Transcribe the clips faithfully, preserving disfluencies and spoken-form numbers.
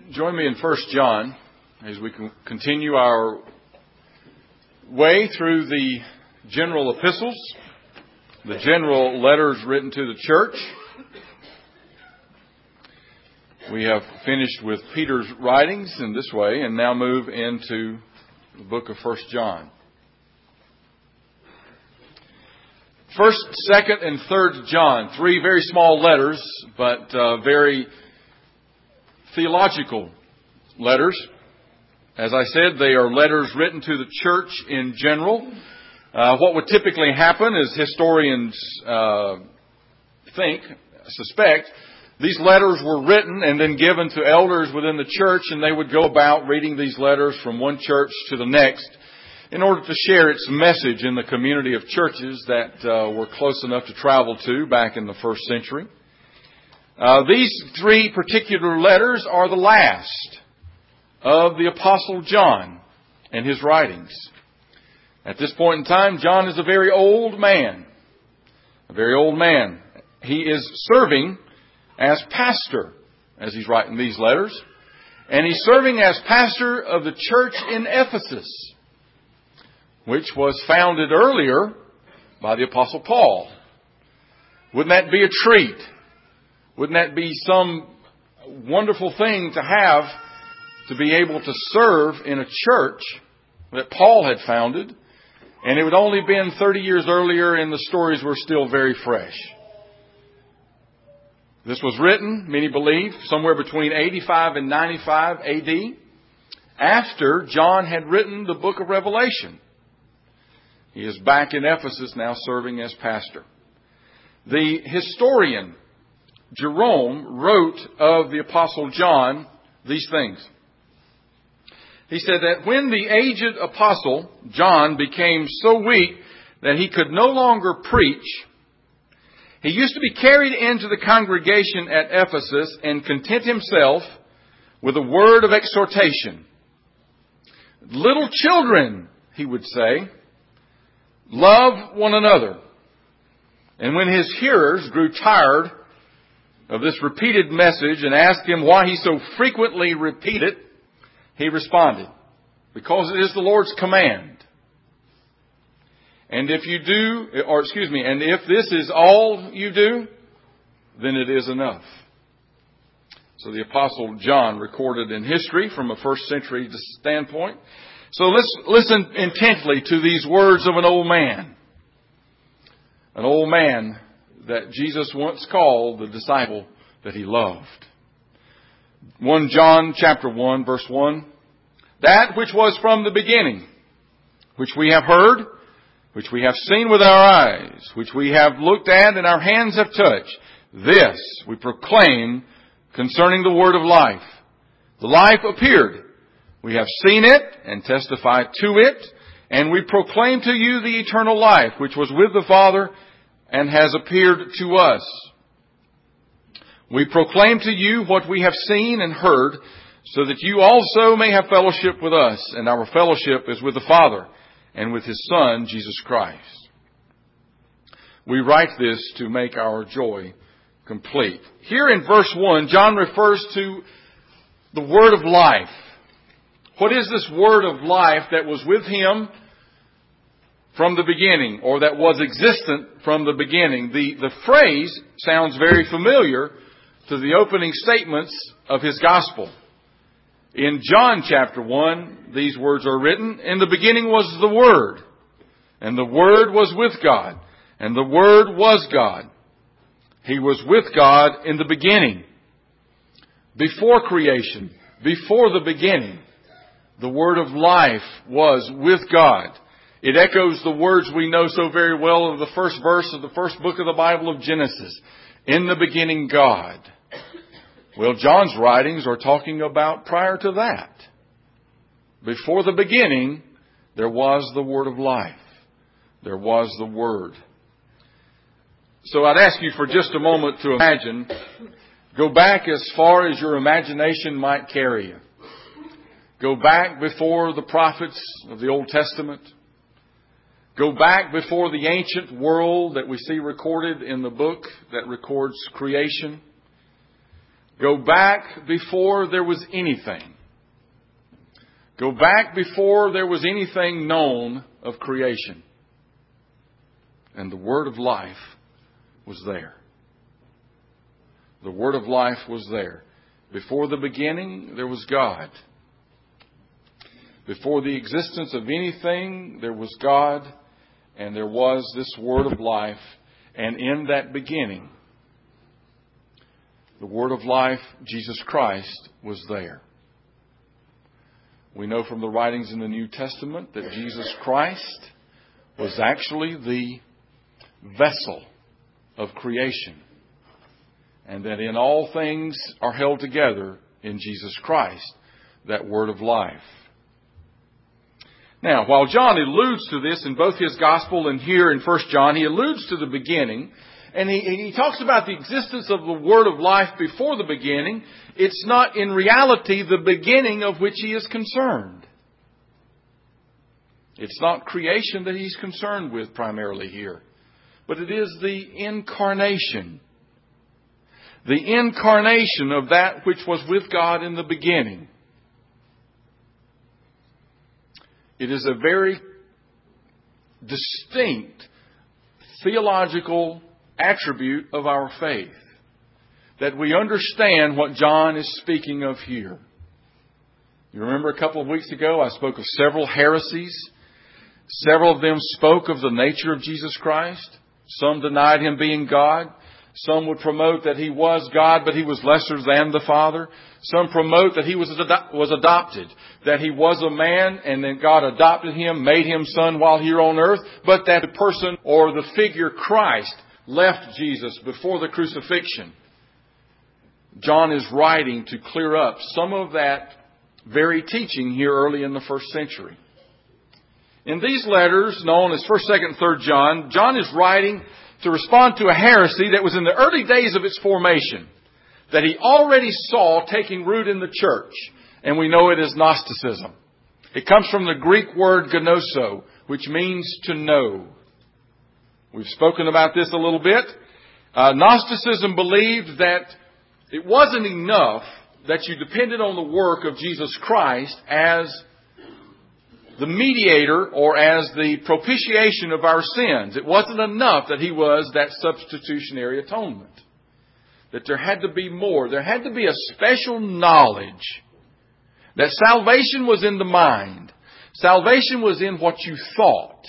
join me in First John as we continue our way through the general epistles, the general letters written to the church. We have finished with Peter's writings in this way and now move into the book of First John. First, Second, and Third John, three very small letters, but uh, very theological letters. As I said, they are letters written to the church in general. Uh, what would typically happen is historians uh, think, suspect, these letters were written and then given to elders within the church, and they would go about reading these letters from one church to the next in order to share its message in the community of churches that uh, were close enough to travel to back in the first century. Uh, these three particular letters are the last of the Apostle John and his writings. At this point in time, John is a very old man. A very old man. He is serving as pastor as he's writing these letters. And he's serving as pastor of the church in Ephesus, which was founded earlier by the Apostle Paul. Wouldn't that be a treat? Wouldn't that be some wonderful thing to have, to be able to serve in a church that Paul had founded? And it would only been thirty years earlier, and the stories were still very fresh. This was written, many believe, somewhere between eighty-five and ninety-five A D, after John had written the book of Revelation. He is back in Ephesus now serving as pastor. The historian Jerome wrote of the Apostle John these things. He said that when the aged apostle John became so weak that he could no longer preach, he used to be carried into the congregation at Ephesus and content himself with a word of exhortation. Little children, he would say, love one another. And when his hearers grew tired of this repeated message and asked him why he so frequently repeated it, he responded, because it is the Lord's command. And if you do, or excuse me, and if this is all you do, then it is enough. So the Apostle John recorded in history from a first century standpoint. So let's listen intently to these words of an old man. An old man that Jesus once called the disciple that he loved. First John chapter one, verse one. That which was from the beginning, which we have heard, which we have seen with our eyes, which we have looked at and our hands have touched, this we proclaim concerning the word of life. The life appeared. We have seen it and testified to it, and we proclaim to you the eternal life, which was with the Father and has appeared to us. We proclaim to you what we have seen and heard, so that you also may have fellowship with us, and our fellowship is with the Father and with His Son, Jesus Christ. We write this to make our joy complete. Here in verse one, John refers to the word of life. What is this word of life that was with Him from the beginning, or that was existent from the beginning? The, the phrase sounds very familiar to the opening statements of His gospel. In John chapter one, these words are written, in the beginning was the Word, and the Word was with God, and the Word was God. He was with God in the beginning. Before creation, before the beginning, the word of life was with God. It echoes the words we know so very well of the first verse of the first book of the Bible of Genesis. In the beginning, God. Well, John's writings are talking about prior to that. Before the beginning, there was the word of life. There was the Word. So I'd ask you for just a moment to imagine. Go back as far as your imagination might carry you. Go back before the prophets of the Old Testament. Go back before the ancient world that we see recorded in the book that records creation. Go back before there was anything. Go back before there was anything known of creation. And the Word of life was there. The Word of life was there. Before the beginning, there was God. Before the existence of anything, there was God, and there was this Word of life. And in that beginning, the Word of life, Jesus Christ, was there. We know from the writings in the New Testament that Jesus Christ was actually the vessel of creation, and that in all things are held together in Jesus Christ, that Word of life. Now, while John alludes to this in both his Gospel and here in First John, he alludes to the beginning, and he, he talks about the existence of the Word of life before the beginning. It's not in reality the beginning of which he is concerned. It's not creation that he's concerned with primarily here, but it is the incarnation. The incarnation of that which was with God in the beginning. It is a very distinct theological attribute of our faith that we understand what John is speaking of here. You remember a couple of weeks ago I spoke of several heresies. Several of them spoke of the nature of Jesus Christ. Some denied Him being God. Some would promote that He was God, but He was lesser than the Father. Some promote that He was ado- was adopted, that He was a man and then God adopted Him, made Him Son while here on earth, but that the person or the figure Christ left Jesus before the crucifixion. John is writing to clear up some of that very teaching here early in the first century. In these letters, known as First, Second, and Third John, John is writing to respond to a heresy that was in the early days of its formation, that he already saw taking root in the church, and we know it as Gnosticism. It comes from the Greek word gnoso, which means to know. We've spoken about this a little bit. Uh, Gnosticism believed that it wasn't enough that you depended on the work of Jesus Christ as the mediator or as the propitiation of our sins. It wasn't enough that He was that substitutionary atonement. That there had to be more. There had to be a special knowledge that salvation was in the mind. Salvation was in what you thought.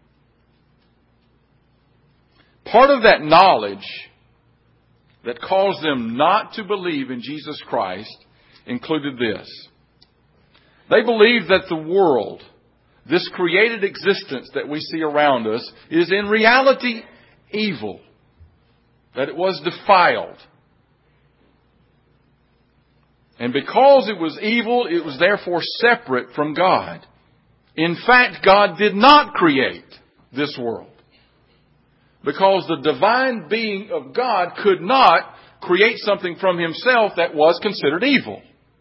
Part of that knowledge that caused them not to believe in Jesus Christ included this. They believed that the world, this created existence that we see around us, is in reality evil. That it was defiled. And because it was evil, it was therefore separate from God. In fact, God did not create this world. Because the divine being of God could not create something from Himself that was considered evil.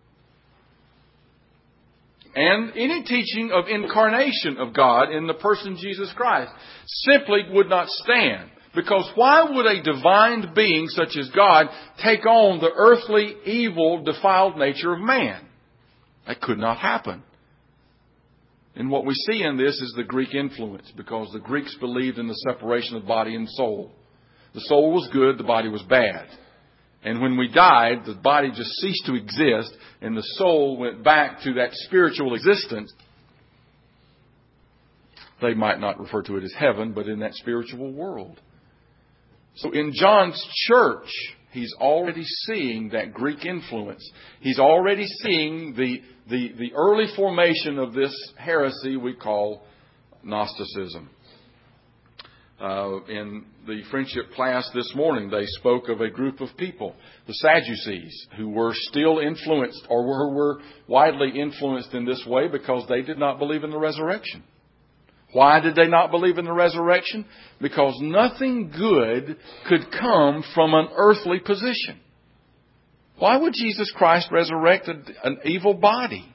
And any teaching of incarnation of God in the person Jesus Christ simply would not stand. Because why would a divine being such as God take on the earthly, evil, defiled nature of man? That could not happen. And what we see in this is the Greek influence, because the Greeks believed in the separation of body and soul. The soul was good, the body was bad. And when we died, the body just ceased to exist, and the soul went back to that spiritual existence. They might not refer to it as heaven, but in that spiritual world. So in John's church, he's already seeing that Greek influence. He's already seeing the, the, the early formation of this heresy we call Gnosticism. Uh, in the friendship class this morning, they spoke of a group of people, the Sadducees, who were still influenced or were, were widely influenced in this way because they did not believe in the resurrection. Why did they not believe in the resurrection? Because nothing good could come from an earthly position. Why would Jesus Christ resurrect an evil body?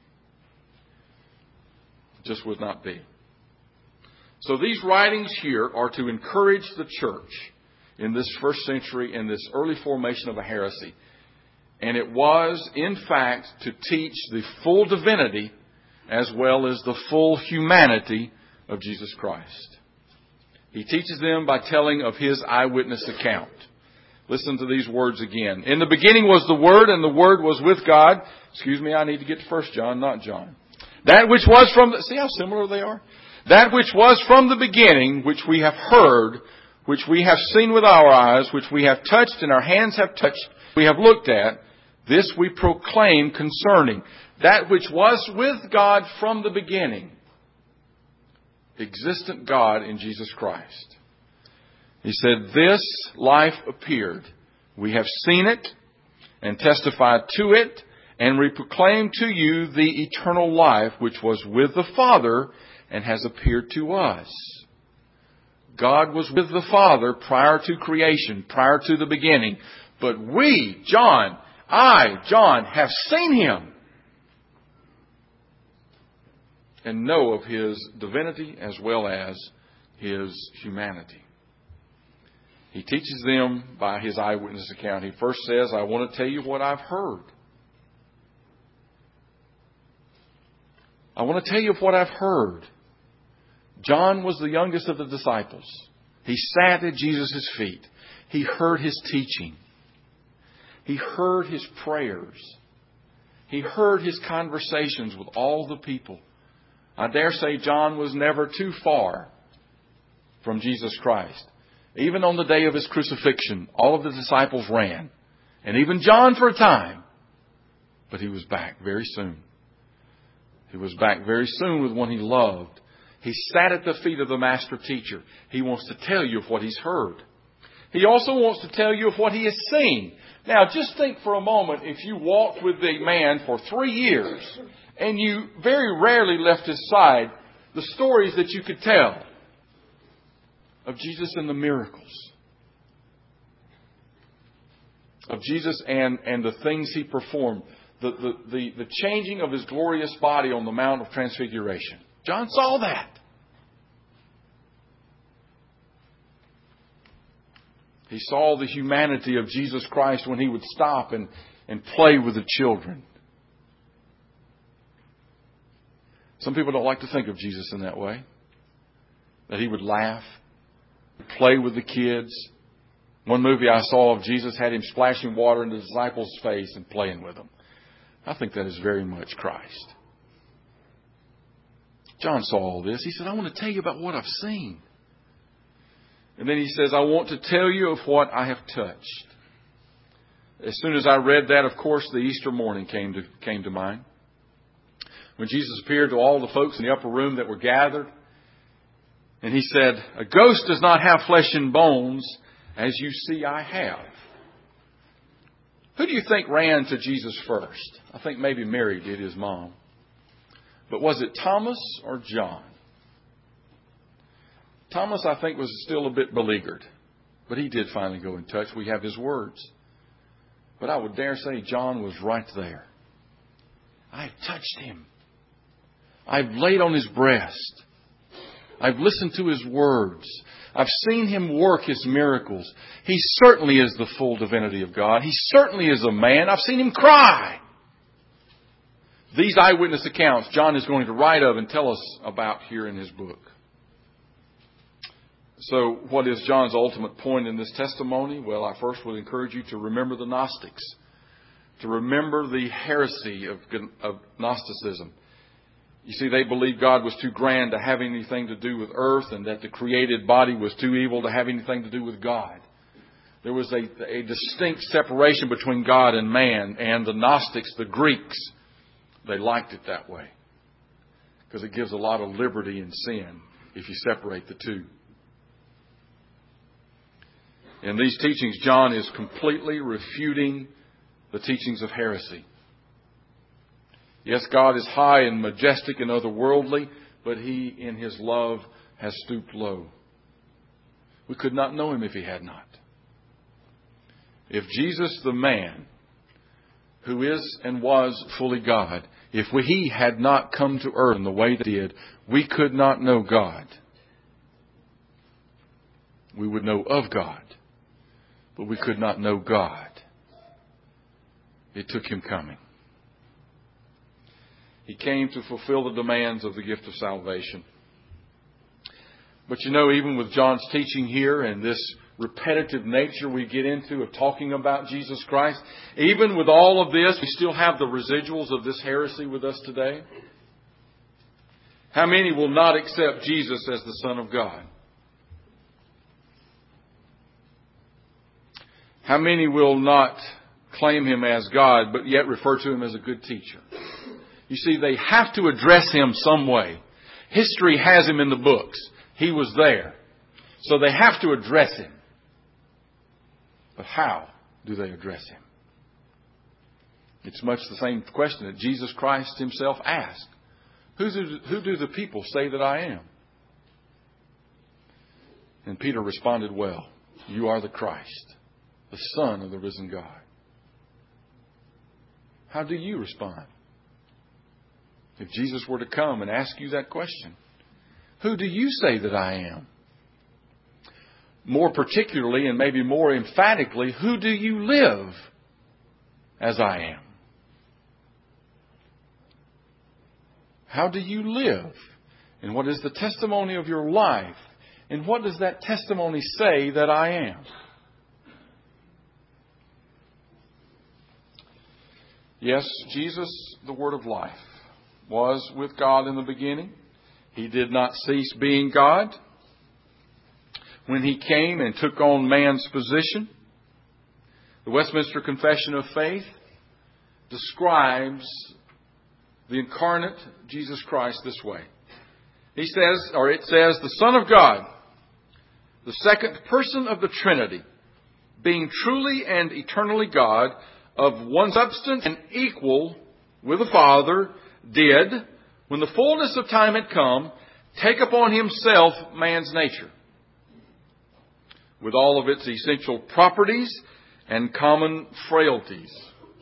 It just would not be. So these writings here are to encourage the church in this first century, in this early formation of a heresy. And it was, in fact, to teach the full divinity as well as the full humanity of Jesus Christ. He teaches them by telling of His eyewitness account. Listen to these words again. In the beginning was the Word, and the Word was with God. Excuse me, I need to get to First John, not John. That which was from the... See how similar they are? That which was from the beginning, which we have heard, which we have seen with our eyes, which we have touched and our hands have touched, we have looked at, this we proclaim concerning that which was with God from the beginning. Existent God in Jesus Christ. He said, this life appeared. We have seen it and testified to it, and we proclaim to you the eternal life which was with the Father and has appeared to us. God was with the Father prior to creation, prior to the beginning. But we, John, I, John, have seen Him and know of His divinity as well as His humanity. He teaches them by His eyewitness account. He first says, I want to tell you what I've heard. I want to tell you what I've heard. John was the youngest of the disciples. He sat at Jesus' feet. He heard His teaching. He heard His prayers. He heard His conversations with all the people. I dare say John was never too far from Jesus Christ. Even on the day of His crucifixion, all of the disciples ran. And even John for a time. But he was back very soon. He was back very soon with one he loved. He sat at the feet of the master teacher. He wants to tell you of what he's heard. He also wants to tell you of what he has seen. Now, just think for a moment if you walked with a man for three years and you very rarely left his side, the stories that you could tell of Jesus and the miracles. Of Jesus and, and the things He performed. The, the, the, the changing of His glorious body on the Mount of Transfiguration. John saw that. He saw the humanity of Jesus Christ when He would stop and, and play with the children. Some people don't like to think of Jesus in that way. That He would laugh, play with the kids. One movie I saw of Jesus had Him splashing water in the disciples' face and playing with them. I think that is very much Christ. John saw all this. He said, I want to tell you about what I've seen. And then he says, I want to tell you of what I have touched. As soon as I read that, of course, the Easter morning came to, came to mind. When Jesus appeared to all the folks in the upper room that were gathered. And He said, a ghost does not have flesh and bones, as you see I have. Who do you think ran to Jesus first? I think maybe Mary did, His mom. But was it Thomas or John? Thomas, I think, was still a bit beleaguered. But he did finally go in touch. We have his words. But I would dare say John was right there. I've touched Him. I've laid on His breast. I've listened to His words. I've seen Him work His miracles. He certainly is the full divinity of God. He certainly is a man. I've seen Him cry. These eyewitness accounts John is going to write of and tell us about here in his book. So what is John's ultimate point in this testimony? Well, I first would encourage you to remember the Gnostics. To remember the heresy of, of Gnosticism. You see, they believed God was too grand to have anything to do with earth, and that the created body was too evil to have anything to do with God. There was a, a distinct separation between God and man, and the Gnostics, the Greeks, they liked it that way. Because it gives a lot of liberty in sin if you separate the two. In these teachings, John is completely refuting the teachings of heresy. Yes, God is high and majestic and otherworldly, but He, in His love, has stooped low. We could not know Him if He had not. If Jesus, the man, who is and was fully God, if we, He had not come to earth in the way that He did, we could not know God. We would know of God, but we could not know God. It took Him coming. He came to fulfill the demands of the gift of salvation. But you know, even with John's teaching here and this repetitive nature we get into of talking about Jesus Christ, even with all of this, we still have the residuals of this heresy with us today. How many will not accept Jesus as the Son of God? How many will not claim Him as God, but yet refer to Him as a good teacher? You see, they have to address Him some way. History has Him in the books. He was there. So they have to address Him. But how do they address Him? It's much the same question that Jesus Christ Himself asked. Who do, who do the people say that I am? And Peter responded, well, you are the Christ, the Son of the risen God. How do you respond? If Jesus were to come and ask you that question, who do you say that I am? More particularly, and maybe more emphatically, who do you live as I am? How do you live? And what is the testimony of your life? And what does that testimony say that I am? Yes, Jesus, the Word of life, was with God in the beginning. He did not cease being God. When He came and took on man's position, the Westminster Confession of Faith describes the incarnate Jesus Christ this way. He says, or it says, the Son of God, the second person of the Trinity, being truly and eternally God, of one substance and equal with the Father, did, when the fullness of time had come, take upon Himself man's nature, with all of its essential properties and common frailties.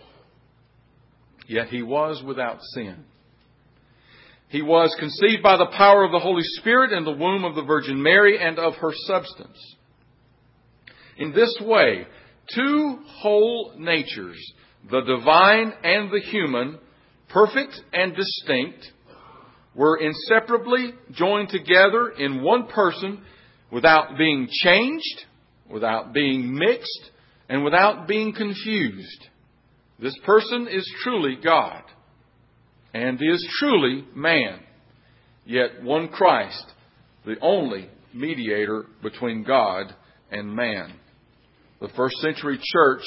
Yet He was without sin. He was conceived by the power of the Holy Spirit in the womb of the Virgin Mary and of her substance. In this way, two whole natures, the divine and the human, perfect and distinct, were inseparably joined together in one person without being changed, without being mixed, and without being confused. This person is truly God and is truly man, yet one Christ, the only mediator between God and man. The first century church,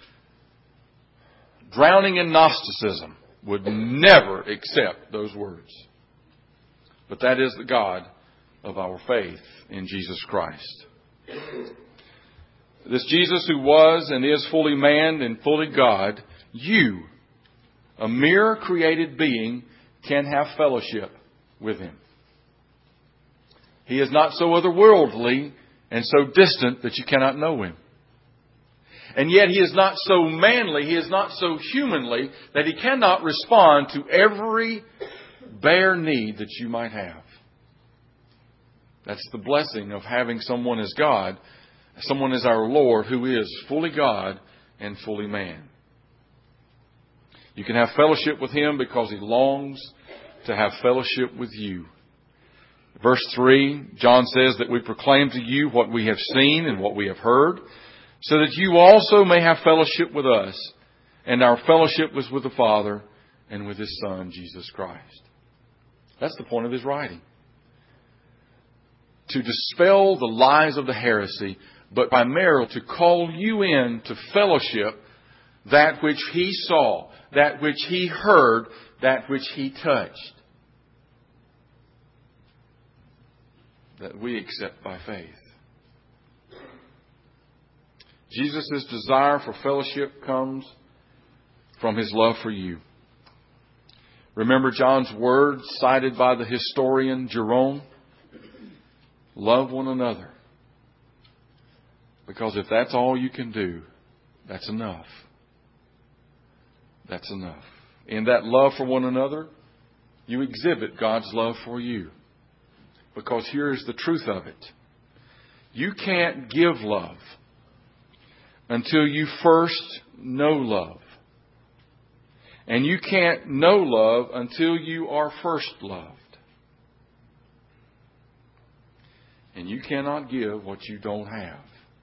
drowning in Gnosticism, would never accept those words. But that is the God of our faith in Jesus Christ. This Jesus who was and is fully man and fully God, you, a mere created being, can have fellowship with Him. He is not so otherworldly and so distant that you cannot know Him. And yet He is not so manly, He is not so humanly that He cannot respond to every bare need that you might have. That's the blessing of having someone as God, someone as our Lord, who is fully God and fully man. You can have fellowship with Him because He longs to have fellowship with you. Verse three, John says that we proclaim to you what we have seen and what we have heard, so that you also may have fellowship with us. And our fellowship was with the Father and with His Son, Jesus Christ. That's the point of his writing. To dispel the lies of the heresy, but primarily to call you in to fellowship that which He saw, that which He heard, that which He touched, that we accept by faith. Jesus' desire for fellowship comes from His love for you. Remember John's words cited by the historian Jerome? Love one another. Because if that's all you can do, that's enough. That's enough. In that love for one another, you exhibit God's love for you. Because here's the truth of it. You can't give love until you first know love. And you can't know love until you are first loved. And you cannot give what you don't have.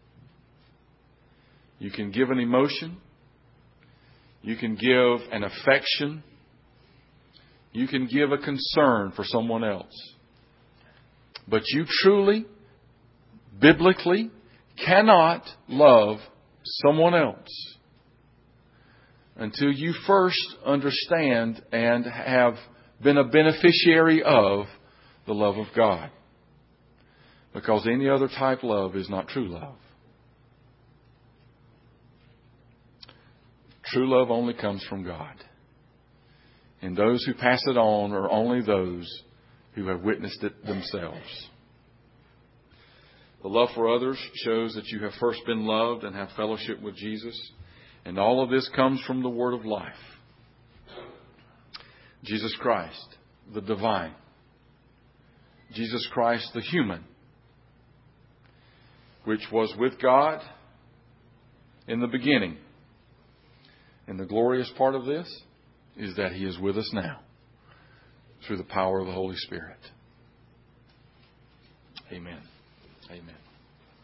You can give an emotion. You can give an affection. You can give a concern for someone else. But you truly, biblically, cannot love someone else until you first understand and have been a beneficiary of the love of God. Because any other type love is not true love. True love only comes from God. And those who pass it on are only those who have witnessed it themselves. The love for others shows that you have first been loved and have fellowship with Jesus. And all of this comes from the Word of life. Jesus Christ, the divine. Jesus Christ, the human, which was with God in the beginning. And the glorious part of this is that He is with us now through the power of the Holy Spirit. Amen. Amen.